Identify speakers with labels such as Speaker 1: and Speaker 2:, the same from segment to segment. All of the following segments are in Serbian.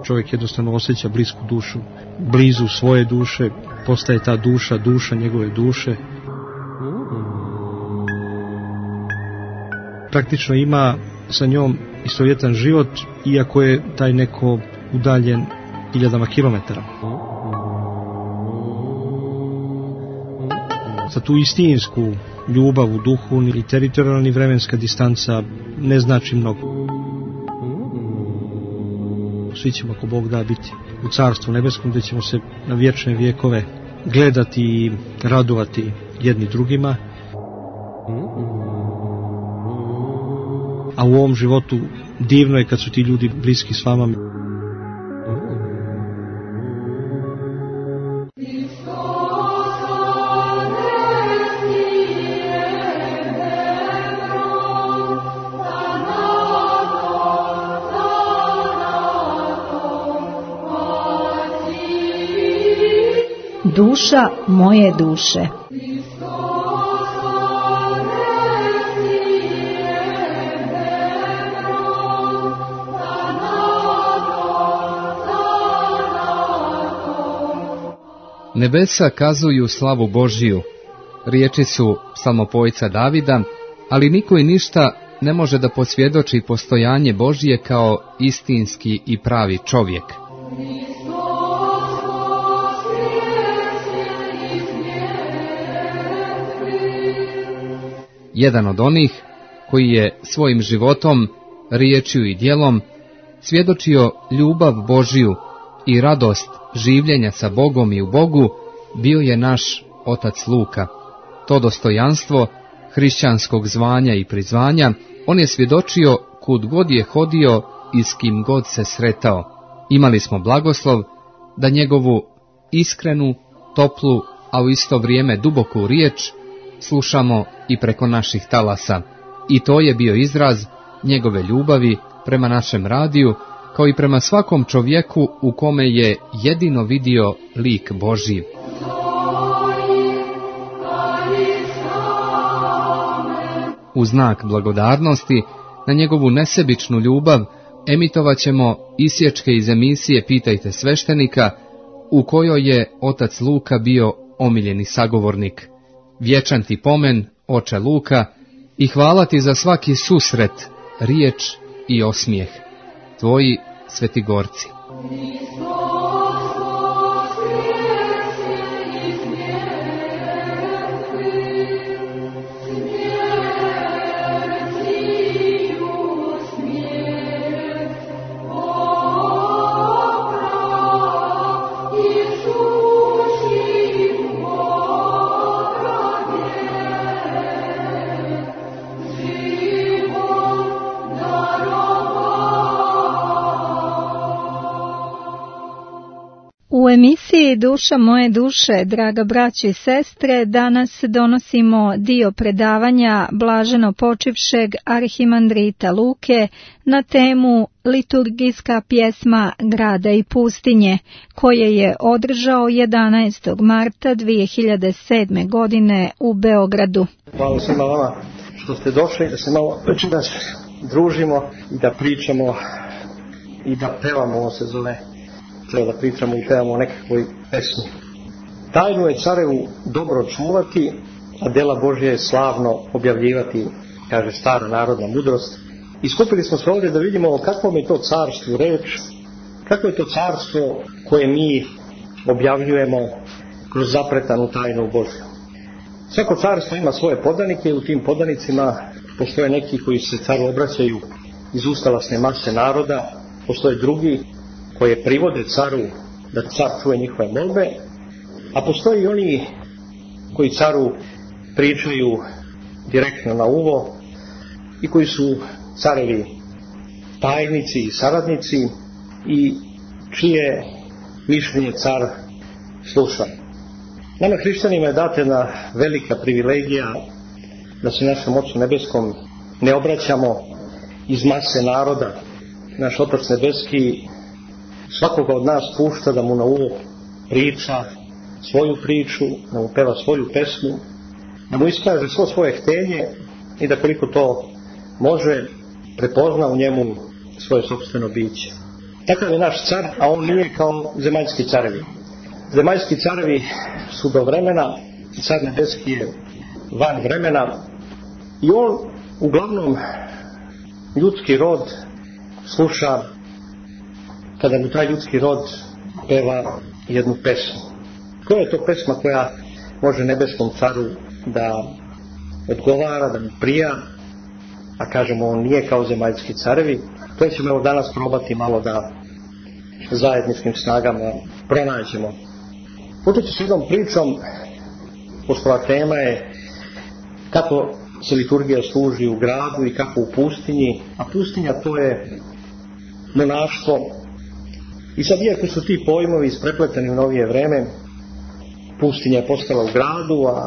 Speaker 1: Čovjek jednostavno osjeća blisku dušu, blizu svoje duše, postaje ta duša njegove duše. Praktično ima sa njom istovjetan život, iako je taj neko udaljen hiljadama kilometara. Za tu istinsku ljubav u duhu ni teritorijalna ni vremenska distanca ne znači mnogo. Svi ćemo, ako Bog da, biti u Carstvu nebeskom, gdje ćemo se na vječne vjekove gledati i radovati jedni drugima. A u ovom životu divno je kad su ti ljudi bliski s vama.
Speaker 2: Duša moje duše.
Speaker 3: Nebesa kazuju slavu Božiju, riječi su psalmopojca Davida, ali niko i ništa ne može da posvjedoči postojanje Božije kao istinski i pravi čovjek. Jedan od onih koji je svojim životom, riječju i djelom svjedočio ljubav Božiju i radost življenja sa Bogom i u Bogu, bio je naš otac Luka. To dostojanstvo hrišćanskog zvanja i prizvanja on je svjedočio kud god je hodio i s kim god se sretao. Imali smo blagoslov da njegovu iskrenu, toplu, a u isto vrijeme duboku riječ slušamo i preko naših talasa. I to je bio izraz njegove ljubavi prema našem radiju, kao i prema svakom čovjeku u kome je jedino vidio lik Božji. U znak blagodarnosti na njegovu nesebičnu ljubav emitovat ćemo isječke iz emisije Pitajte sveštenika, u kojoj je otac Luka bio omiljeni sagovornik. Vječan ti pomen, oče Luka, i hvala ti za svaki susret, riječ i osmijeh. Tvoji Svetigorci.
Speaker 2: U emisiji Duša moje duše, draga braćo i sestre, danas donosimo dio predavanja blaženo počivšeg arhimandrita Luke na temu liturgijska pjesma Grada i pustinje, koje je održao 11. marta 2007. godine u Beogradu.
Speaker 4: Hvala svima vama što ste došli, da se malo večeras družimo i da pričamo i da pevamo, ovo se zove. Treba da pričamo i pevamo o nekakvoj pesmi. Tajnu je carevu dobro čuvati, a dela Božje je slavno objavljivati, kaže stara narodna mudrost. I skupili smo se ovdje da vidimo o kakvom je to carstvu reč, kako je to carstvo koje mi objavljujemo kroz zapretanu tajnu Božju. Svako carstvo ima svoje podanike i u tim podanicima postoje neki koji se caru obraćaju iz ustalasne mase naroda, postoje drugi koje privode caru da car čuje njihove molbe, a postoji i oni koji caru pričaju direktno na uvo i koji su carevi tajnici i saradnici i čije mišljenje car sluša. Nama hrišćanima je datena velika privilegija da se našem Ocu nebeskom ne obraćamo iz mase naroda. Naš Otac nebeski svakoga od nas pušta da mu na uvo priča svoju priču, da mu peva svoju pesmu, da mu iskaže svo svoje htenje i da koliko to može prepozna u njemu svoje sopstveno biće. Takav je naš car, a on nije kao zemaljski carevi. Zemaljski carevi su do vremena, car nebeski je van vremena i on uglavnom ljudski rod sluša kada mu taj ljudski rod peva jednu pesmu. Koja je to pesma koja može nebeskom caru da odgovara, da mu prija, a kažemo on nije kao zemaljski carevi? To ćemo evo danas probati malo da zajedničkim snagama pronađemo. Počet ću s jednom pričom, pošto tema je kako se liturgija služi u gradu i kako u pustinji, a pustinja to je monaštvo. I sad, iako su ti pojmovi isprepleteni u novije vreme, pustinja je postala u gradu, a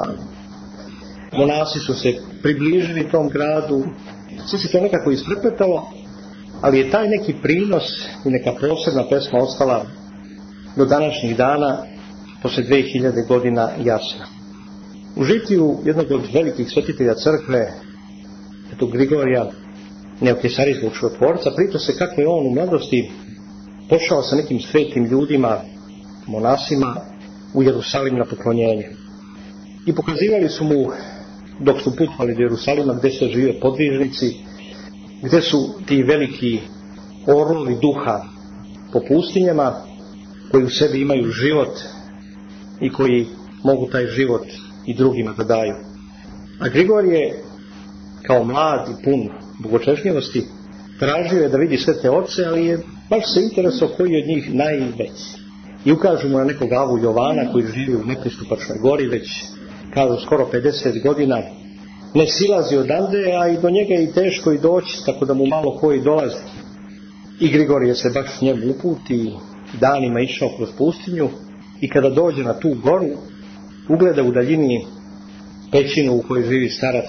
Speaker 4: monasi su se približili tom gradu, sve se to nekako isprepletalo, ali je taj neki prinos i neka posebna pesma ostala do današnjih dana, posle 2000 godina jasna. U žitiju jednog od velikih svetitelja crkve, etog Grigorija, neokesarijskog čudotvorca, priča se kako je on u mladosti pošao sa nekim svetim ljudima, monasima, u Jerusalim na poklonjenje. I pokazivali su mu, dok su putovali do Jerusalima, gdje se žive podvižnici, gdje su ti veliki orlovi duha po pustinjama, koji u sebi imaju život i koji mogu taj život i drugima da daju. A Grigor je, kao mlad i pun bogočešnjevosti, tražio je da vidi sve te oce, ali je baš se interesao koji od njih najveći. I ukažu mu na nekog Avu Jovana koji živi u nepristupačnoj gori već, kažu, skoro 50 godina, ne silazi odande, a i do njega je i teško i doći, tako da mu malo koji dolazi. I Grigorije se baš njemu uputi, danima išao kroz pustinju i kada dođe na tu goru, ugleda u daljini pećinu u kojoj živi starac.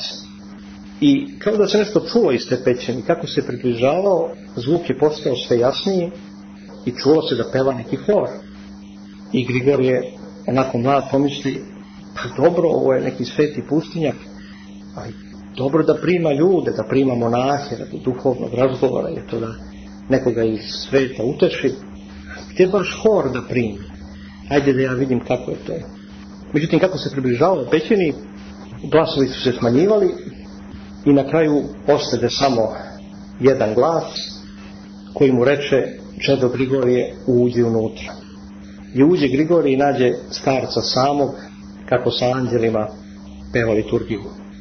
Speaker 4: I kao da se nešto čulo iz te pećine, kako se približavao, zvuk je postao sve jasniji i čulo se da peva neki hor. I Grigor je onako mlad pomisli, pa dobro, ovo je neki sveti pustinjak, ali dobro da prima ljude, da prima monahe, radi duhovnog razgovora, je to da nekoga iz sveta uteši, gdje baš hor da primi. Ajde da ja vidim kako je to. Međutim, kako se približavao pećini, glasovi su se smanjivali i na kraju ostade samo jedan glas koji mu reče, čedo Grigorije, uđi unutra. I uđe Grigorije i nađe starca samog, kako sa anđelima peva liturgiju.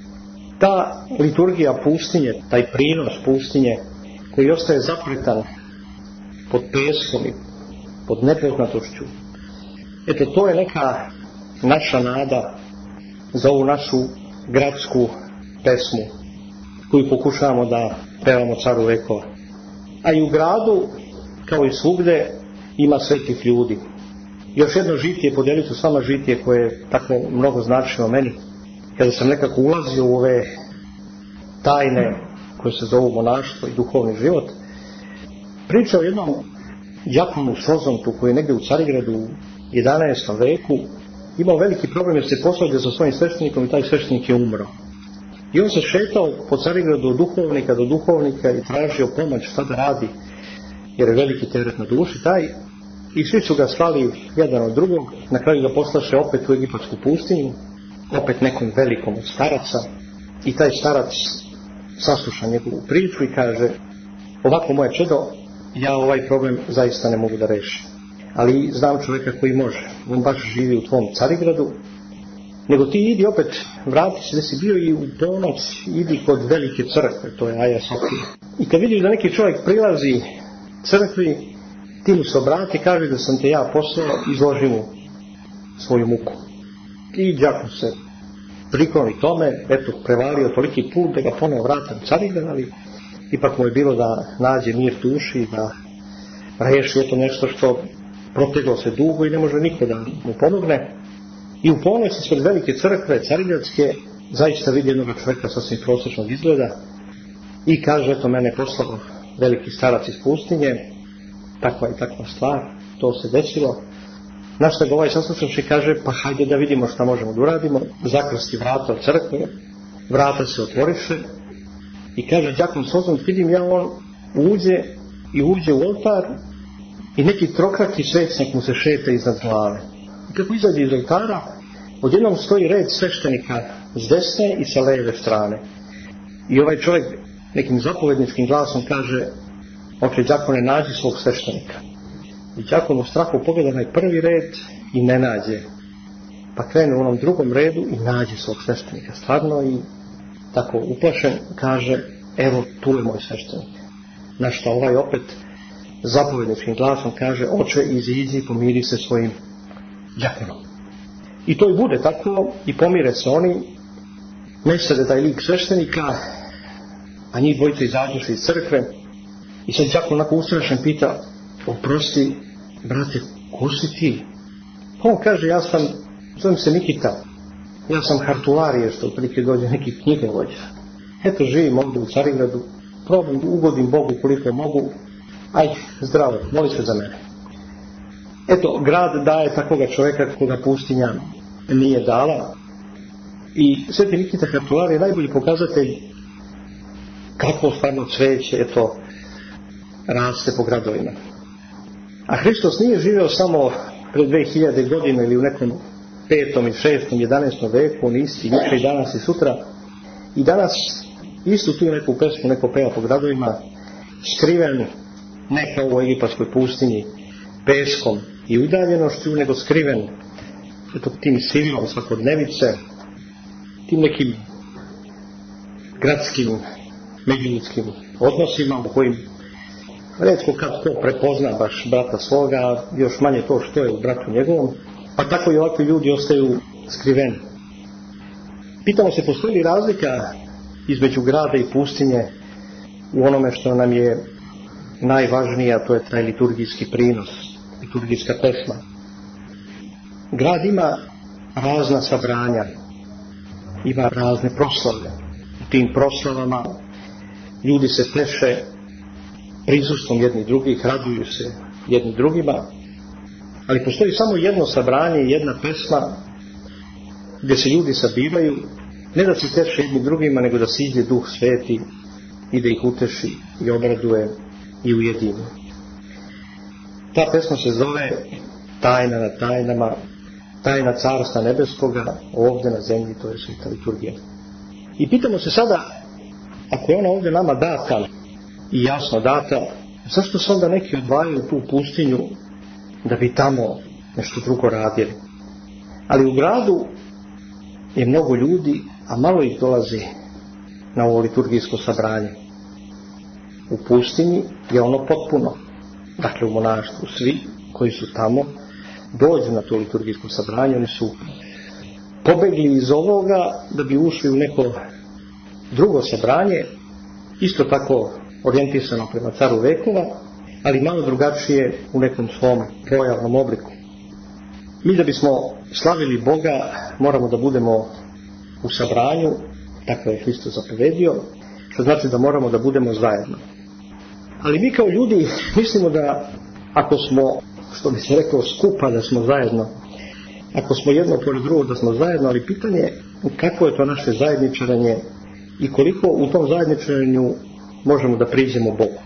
Speaker 4: Ta liturgija pustinje, taj prinos pustinje, koji ostaje zapretan pod peskom i pod nepoznatošću, eto, to je neka naša nada za ovu našu gradsku pesmu koju pokušavamo da pevamo caru vekova. A i u gradu, kao i svugde, ima svetih ljudi. Još jedno žitije, podelit ću s vama žitije koje je tako mnogo značilo meni, kada sam nekako ulazio u ove tajne koje se zovu monaštvo i duhovni život. Priča o jednom đakonu Sozontu koji je negdje u Carigradu u 11. veku imao veliki problem jer se posvađao sa svojim sveštenikom i taj sveštenik je umro. I on se šetao po Carigradu od duhovnika do duhovnika i tražio pomoć šta da radi, jer je veliki teret na duši taj. I svi su ga slali jedan od drugog, na kraju ga poslaše opet u egipatsku pustinju, opet nekom velikom od staraca, i taj starac sasluša njegovu priču i kaže, ovako moje čedo, ja ovaj problem zaista ne mogu da rešim, ali znam čovjeka koji može, on baš živi u tvom Carigradu, nego ti idi opet, vrati se da si bio i u ponoć, idi kod velike crkve, to je Aja Sofija. I kad vidiš da neki čovjek prilazi crkvi, ti mu se obrati, kaže da sam te ja poslao, izloži mu svoju muku. I đakon se prikloni tome, eto, prevalio toliki put da ga ponovo vrati u Carigrad, ali ipak mu je bilo da nađe mir duši, da reši eto nešto što proteglo se dugo i ne može niko da mu pomogne. I u ponoć ispred velike crkve Carigradske zaista vidi jednog čovjeka sasvim prosječnog izgleda i kaže, eto, mene poslao veliki starac iz pustinje, takva i takva stvar, to se desilo. Na što ga ovaj saslušavši kaže, pa hajde da vidimo šta možemo da uradimo. Zakrsti vrata od crkve, vrata se otvoriše i kaže đakon Sozont, vidim ja, on uđe u oltar i neki trokrati svećnik mu se šeta iznad glave. I kako izađe iz oltara, odjednom stoji red sveštenika s desne i sa leve strane. I ovaj čovjek nekim zapovedničkim glasom kaže: oče đakone, nađi svog sveštenika. I đakon u strahu pogleda na prvi red i ne nađe. Pa krene u onom drugom redu i nađe svog sveštenika. Stvarno i tako uplašen kaže: evo tu je moj sveštenik. Na što ovaj opet zapovedničkim glasom kaže: oče, iziđi i pomiri se svojim đakonom. I to i bude tako i pomire se oni, nesade taj lik sveštenika, a njih dvojica izađuše iz crkve i sad đakon onako ustrašen pita: oprosti, brate, ko si ti? Pa on kaže: zovem se Nikita, ja sam hartularije, što otprilike dođe neki knjigovođa. Eto, živim ovdje u Carigradu, probam, ugodim Bogu koliko mogu, aj, zdravo, moli se za mene. Eto, grad daje takvoga čovjeka koga pustinja nije dala i sveti Nikita Hartular je najbolji pokazatelj kako stvarno cveće, eto, raste po gradovima. A Hristos nije živio samo pred 2000 godina ili u nekom 5. i 6. 11. veku, on isti juče i danas i sutra. I danas istu tu neku pesmu neko peva po gradovima, skriven ne kao u egipatskoj pustinji peskom i udaljenošću, nego skriven eto, tim silom svakodnevice, tim nekim gradskim međuljudskim odnosima u kojim retko kad ko prepozna baš brata svoga, još manje to što je u bratu njegovom, pa tako i ovakvi ljudi ostaju skriveni. Pitamo se, postoji li razlika između grada i pustinje u onome što nam je najvažnije, a to je taj liturgijski prinos, liturgijska pesma. Grad ima razna sabranja, ima razne proslave. U tim proslavama ljudi se teše prisustvom jedni drugih, raduju se jedni drugima, ali postoji samo jedno sabranje i jedna pesma gdje se ljudi sabiraju, ne da se teše jedni drugima, nego da siđe Duh Sveti i da ih uteši i obraduje i ujedini. Ta pesma se zove Tajna na tajnama, tajna Carstva nebeskoga ovdje na zemlji, to je sveta liturgija. I pitamo se sada, ako je ona ovdje nama data i jasno data, zašto se onda neki odvajaju tu pustinju da bi tamo nešto drugo radili? Ali u gradu je mnogo ljudi, a malo ih dolazi na ovo liturgijsko sabranje. U pustinji je ono potpuno. Dakle, u monaštvu svi koji su tamo dođu na to liturgijsko sabranje, oni su pobegli iz ovoga da bi ušli u neko drugo sabranje, isto tako orijentisano prema caru vekova, ali malo drugačije u nekom svom pojavnom obliku. Mi da bismo slavili Boga moramo da budemo u sabranju, tako je Hristos zapovedio, što znači da moramo da budemo zajedno. Ali mi kao ljudi mislimo da ako smo, što bi se rekao, skupa, da smo zajedno, ako smo jedno pored drugog da smo zajedno, ali pitanje je kako je to naše zajedničarenje i koliko u tom zajedničarenju možemo da priđemo Bogu.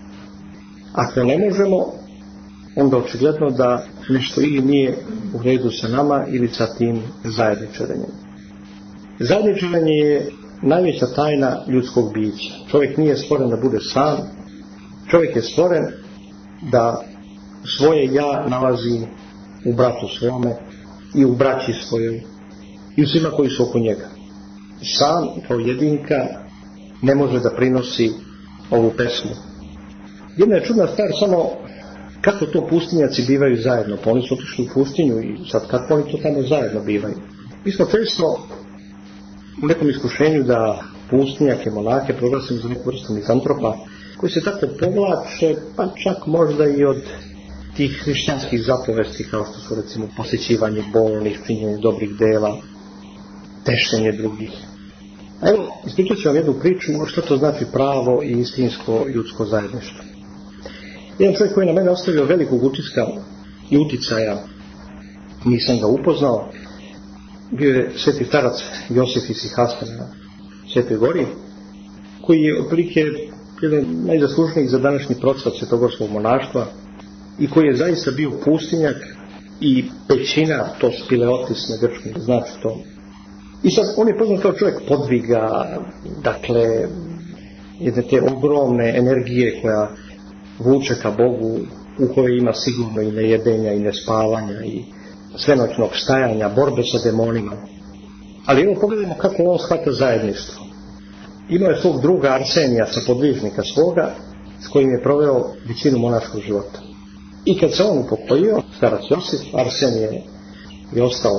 Speaker 4: Ako ne možemo, onda očigledno da nešto ili nije u redu sa nama ili sa tim zajedničarenjem. Zajedničarenje je najveća tajna ljudskog bića. Čovjek nije stvoren da bude sam, čovjek je stvoren da svoje ja nalazi u bratu svome i u braći svojoj i u svima koji su oko njega. Sam kao jedinka ne može da prinosi ovu pesmu. Jedna je čudna stvar samo kako to pustinjaci bivaju zajedno. Pa oni su otišli u pustinju i sad kako oni to tamo zajedno bivaju. Mi smo često u nekom iskušenju da pustinjake, monake proglasimo za neku vrstu mizantropa koji se tako povlače, pa čak možda i od tih hrišćanskih zapovesti kao što su recimo posjećivanje bolnih, činjenje dobrih dela, tešenje drugih. A evo, ispričat ću vam jednu priču što to znači pravo i istinsko ljudsko zajedništvo. Jedan čovjek koji je na mene ostavio velikog utiska i uticaja, nisam ga upoznao, bio je sveti starac Josif iz Sihasta na Svetoj Gori, koji je otprilike jedan najzaslužnijih za današnji procvat svetogorskog monaštva. i koji je zaista bio pustinjak i pećina, to spileotis na grčkom, znači to. I sad on je poznat kao čovjek podviga, dakle, jedne te ogromne energije koja vuče ka Bogu, u kojoj ima sigurno i nejedenja i nespavanja i svenoćnog stajanja, borbe sa demonima. Ali evo pogledajmo kako on shvata zajedništvo. Imao je svog druga Arsenija, sa podvižnika svoga, s kojim je proveo većinu monaškog života. I kad se on upokojio, starac Josif, Arsenije je ostao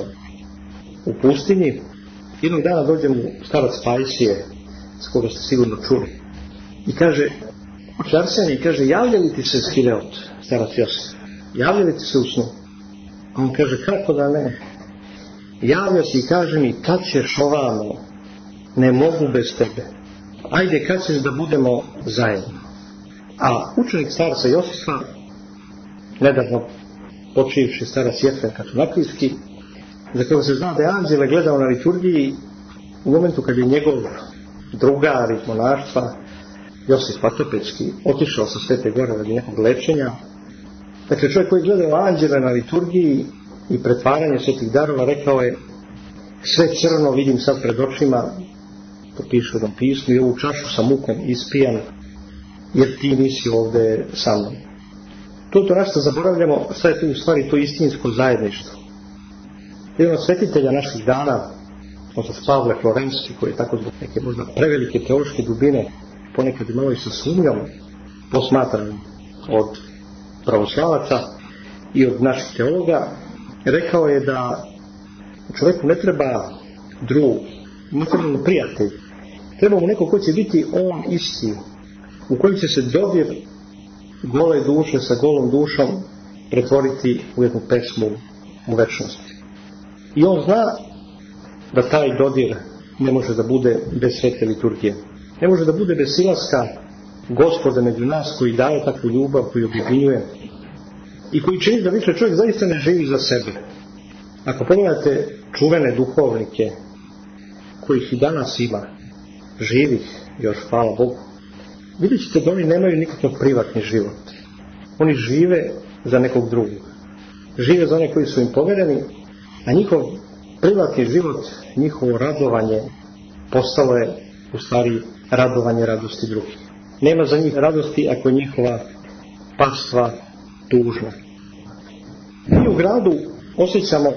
Speaker 4: u pustinji. Jednog dana dođe mu starac Pajsije, s koga ste sigurno čuli. I kaže, oče Arsenije, kaže, javlja li ti se Skileot, starac Josif? Javlja li ti se u snu? A on kaže, kako da ne? Javlja si i kaže mi, kad ćeš ovamo? Ne mogu bez tebe. Ajde, kad ćeš da budemo zajedno? A učenik starca Josifa, nedavno počivši starac Jefrem Katunakijski, za koga se zna da je anđele gledao na liturgiji u momentu kad je njegov drugar iz monaštva, Josif Patopečki, otišao sa Svete Gore radi nekog lečenja. Dakle, čovjek koji je gledao anđele na liturgiji i pretvaranje svetih darova, rekao je, sve crno vidim sad pred očima, to piše u jednom pismu, i ovu čašu sa mukom ispijan, jer ti nisi ovdje sa mnom. To nešto zaboravljamo, šta je to u stvari to istinsko zajedništvo. Jedan od svetitelja naših dana, otac Pavle Florenski, koji je tako zbog neke možda prevelike teološke dubine, ponekad malo i sa sumnjom posmatran od pravoslavaca i od naših teologa, rekao je da čovjeku ne treba drug, ne treba mu prijatelj, treba mu neko ko će biti on isti, u kojem će se dodir gole duše sa golom dušom pretvoriti u jednu pesmu u večnosti. I on zna da taj dodir ne može da bude bez svete liturgije. Ne može da bude bez silaska Gospoda među nas koji daje takvu ljubav, koji objedinjuje i koji čini da više čovjek zaista ne živi za sebe. Ako pogledate čuvene duhovnike kojih i danas ima, živih još, hvala Bogu, vidjet ćete da oni nemaju nikakav privatni život. Oni žive za nekog drugog. Žive za one koji su im povereni, a njihov privatni život, njihovo radovanje postalo je u stvari radovanje radosti drugih. Nema za njih radosti ako je njihova pastva tužna. Mi u gradu osjećamo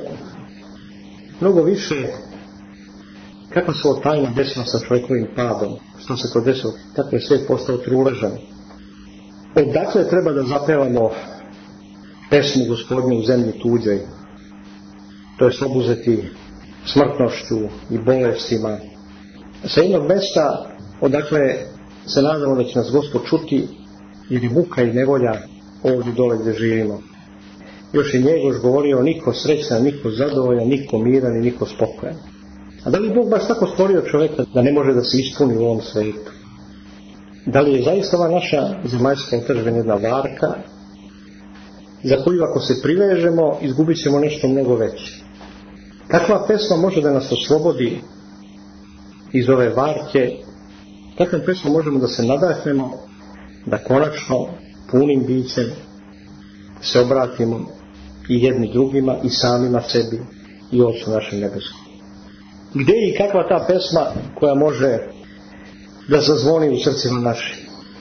Speaker 4: mnogo više kakva se ovo tajna desila sa čovjekovim padom, što se to desilo, kako je svijet postao truležan. Odakle treba da zapevamo pesmu Gospodnju u zemlji tuđoj, to je obuzeti smrtnošću i bolestima, sa jednog mjesta odakle se nadamo da će nas Gospod čuti, jer je muka i nevolja ovdje dole gdje živimo. Još je Njegoš govorio, niko srećan, niko zadovoljan, niko miran i niko spokojan. A da li Bog baš tako stvorio čovjeka da ne može da se ispuni u ovom svijetu? Da li je zaista ova naša zemaljska otržbina jedna varka za koju ako se privežemo izgubit ćemo nešto mnogo veće? Kakva pesma može da nas oslobodi iz ove varke? Kakvom pesmom možemo da se nadahnemo, da konačno punim bićem se obratimo i jedni drugima i samima sebi i Ocu našem nebeskom? Gdje je i kakva ta pesma koja može da zazvoni u srcima našim?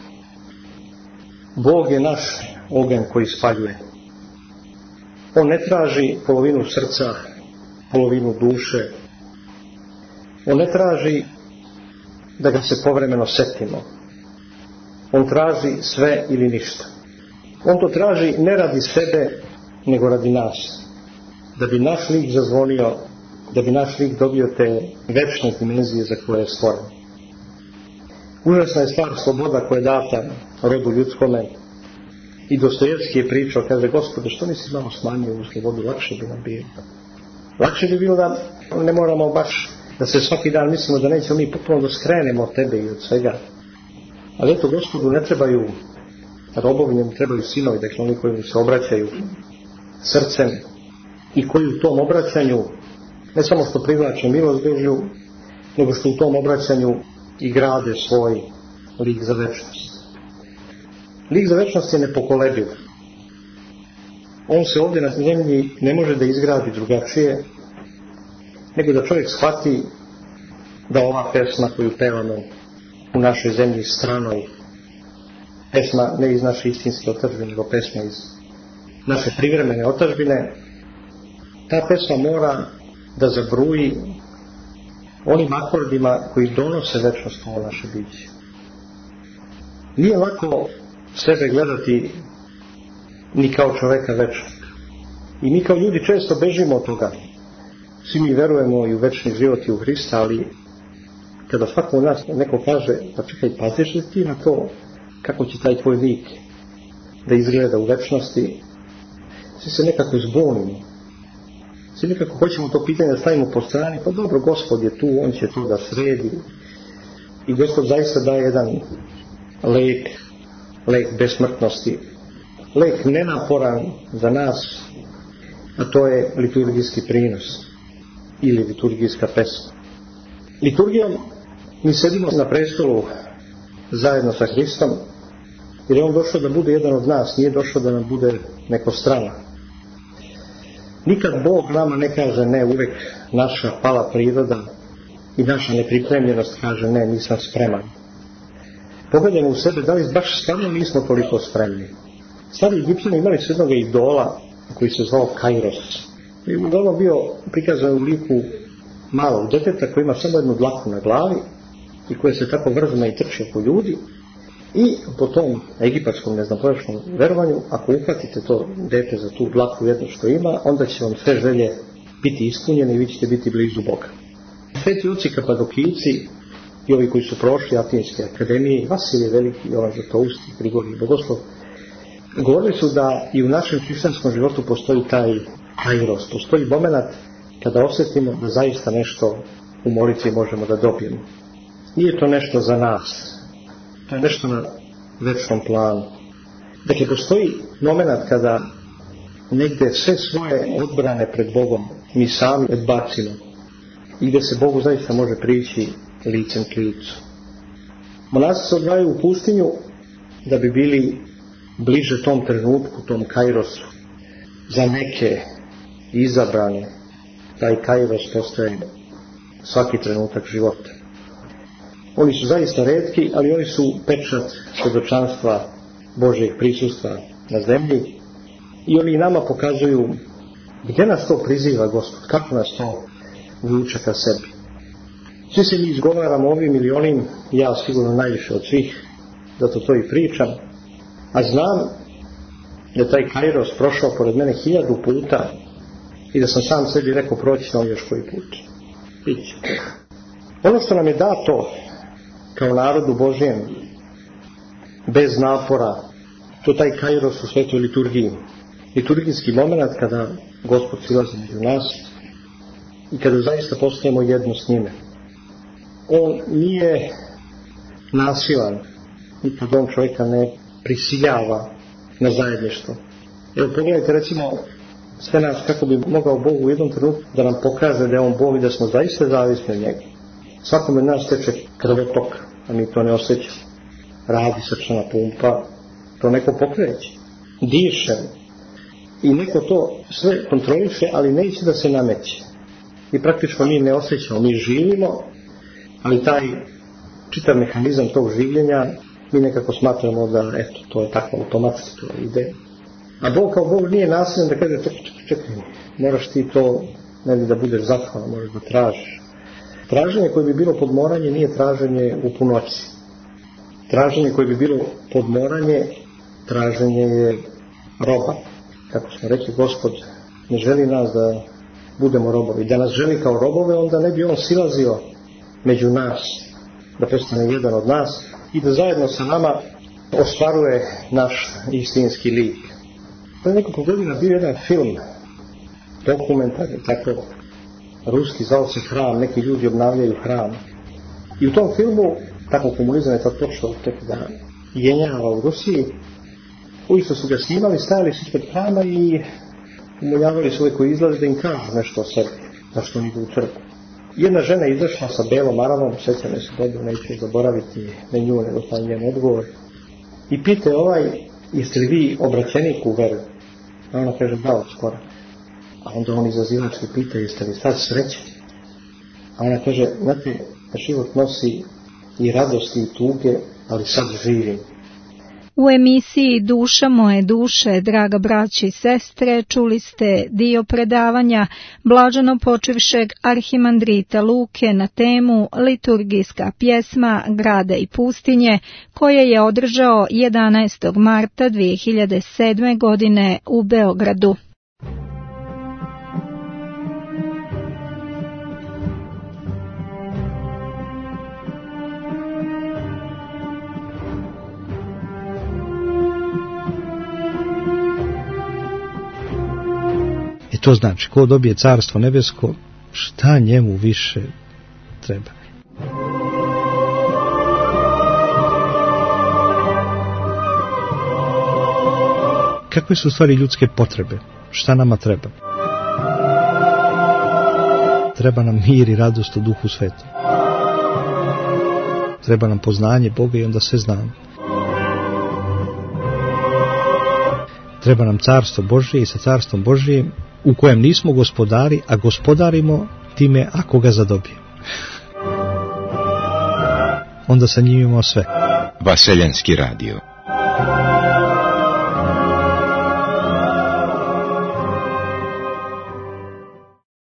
Speaker 4: Bog je naš oganj koji spaljuje. On ne traži polovinu srca, polovinu duše. On ne traži da ga se povremeno setimo. On traži sve ili ništa. On to traži ne radi sebe, nego radi nas. Da bi naš lik zazvonio, da bi naš lik dobio te večne dimenzije za koje je stvoren. Užasna je stvar sloboda koja je data rodu ljudskome. I Dostojevski je pričao, kaže, Gospode, što nisi malo smanjio u slobodu, lakše bi nam bilo. Lakše bi bilo da ne moramo baš da se svaki dan mislimo da nećemo mi potpuno da skrenemo od tebe i od svega. Ali eto, Gospodu ne trebaju robovi, ne trebaju sinovi, dakle oni koji mu se obraćaju srcem i koji u tom obraćanju ne samo što privlače milost Božju, nego što u tom obraćanju i grade svoj lik za večnost. Lik za večnost je nepokolebiv. on se ovdje na zemlji ne može da izgradi drugačije, nego da čovjek shvati da ova pesma koju pevamo u našoj zemlji stranoj, pesma ne iz naše istinske otadžbine, nego pesma iz naše privremene otadžbine, ta pesma mora da zabruji onim akordima koji donose večnost u naše biće. Nije lako sebe gledati ni kao čoveka večnog. I mi kao ljudi često bežimo od toga. Svi mi verujemo i u večni život i u Hrista, ali kada svako od nas neko kaže, pa čekaj, paziš li ti na to kako će taj tvoj lik da izgleda u večnosti, svi se nekako zbunimo. Svi nekako hoćemo to pitanje da stavimo po strani, pa dobro, Gospod je tu, on će to da sredi. I Gospod zaista daje jedan lek besmrtnosti, lek nenaporan za nas, a to je liturgijski prinos ili liturgijska pesma. Liturgijom mi sedimo na prestolu zajedno sa Hristom, jer je on došao da bude jedan od nas, nije došao da nam bude neko strana. Nikad Bog nama ne kaže ne, uvek naša pala priroda i naša nepripremljenost kaže ne, nisam spreman. Pogledajmo u sebe, da li baš stvarno nismo toliko spremni. Stari Egipćani imali su jednog idola koji se zvao Kairos. Idol bio prikazan u liku malog deteta koji ima samo jednu dlaku na glavi i koje se tako vrzma i trče po ljudi. I po tom egipatskom, neznapojačnom verovanju, ako uhvatite to dete za tu dlaku jedno što ima, onda će vam sve želje biti ispunjene i vi ćete biti blizu Boga. Sveti oci Kapadokijci i ovi koji su prošli Atinske akademije, Vasilije Veliki, Jovan Zlatousti, Grigorij Bogoslov, govorili su da i u našem hrišćanskom životu postoji taj kairos, postoji momenat kada osjetimo da zaista nešto u molitvi možemo da dobijemo. Nije to nešto za nas, to je nešto na večnom planu. Dakle, postoji moment kada negdje sve svoje odbrane pred Bogom mi sami odbacimo i gdje se Bogu zaista može prići licem k licu. Monasi se odvajaju u pustinju da bi bili bliže tom trenutku, tom kairosu. Za neke izabrane taj kairos postaje svaki trenutak života. Oni su zaista retki, ali oni su pečat svjedočanstva Božjeg prisustva na zemlji i oni nama pokazuju gdje nas to priziva Gospod, kako nas to vuče ka sebi. Svi se mi izgovaramo ovim ili onim, ja sigurno najviše od svih, zato to i pričam, a znam da taj kairos prošao pored mene 1000 puta i da sam sam sebi rekao proći na još koji put. Biće. Ono što nam je dato kao narodu Božjem bez napora, to taj kairos u svetoj liturgiji. Liturgijski moment kada Gospod silazi među nas i kada zaista postajemo jedno s njime. On nije nasilan, nikad on čovjeka ne prisiljava na zajedništvo. Evo pogledajte recimo sve nas kako bi mogao Bog u jednom trenutku da nam pokaže da je on Bog i da smo zaista zavisni od njega. Svakome nas teče krvotok, a mi to ne osjećamo. Radi srčana pumpa, to neko pokreće. Dišem. I neko to sve kontroliše, ali neće da se nameće. I praktično mi ne osjećamo, mi živimo, ali taj čitav mehanizam tog življenja mi nekako smatramo da eto, to je tako automatski, to ide. A Bog kao Bog nije nasilan da kaže čekaj, moraš ti to ne da budeš zahvalan, moraš da tražiš. Traženje koje bi bilo podmoranje nije traženje u punoći. Traženje koje bi bilo podmoranje, traženje je roba. Kako smo rekli, Gospod ne želi nas da budemo robovi. Da nas želi kao robove, onda ne bi on silazio među nas, da postane jedan od nas i da zajedno sa nama ostvaruje naš istinski lik. To je nekoliko godina bio jedan film, dokumentarni, tako ruski, zvao se Hram, neki ljudi obnavljaju hram. I u tom filmu, tako komunizam je tako počeo tek da jenjava u Rusiji, koji su ga snimali, stajali su ispred hrama i umoljavali su ove koji izlaze da im kažu nešto o sebi, zašto oni idu u crkvu. Jedna žena je izašla sa belom aravom, sjećam se dobro, neću zaboraviti na nju, nego sam njen odgovor. I pite jeste li vi obraćenik u veru? A ona kaže, bravo, skoro. A onda on izazivački pita, jeste li sad srećni? A ona kaže, znate, život nosi i radosti i tuge, ali sad živim.
Speaker 2: U emisiji Duša moje duše, draga braći i sestre, čuli ste dio predavanja blaženo počivšeg arhimandrita Luke na temu Liturgijska pjesma Grada i pustinje, koje je održao 11. marta 2007. godine u Beogradu.
Speaker 1: I to znači, ko dobije carstvo nebesko, šta njemu više treba? Kakve su stvari ljudske potrebe? Šta nama treba? Treba nam mir i radost u Duhu Svetom. Treba nam poznanje Boga i onda sve znamo. Treba nam carstvo Božje i sa carstvom Božjim u kojem nismo gospodari, a gospodarimo time ako ga zadobijemo. Onda sa njim imamo sve.
Speaker 5: Vaseljenski radio.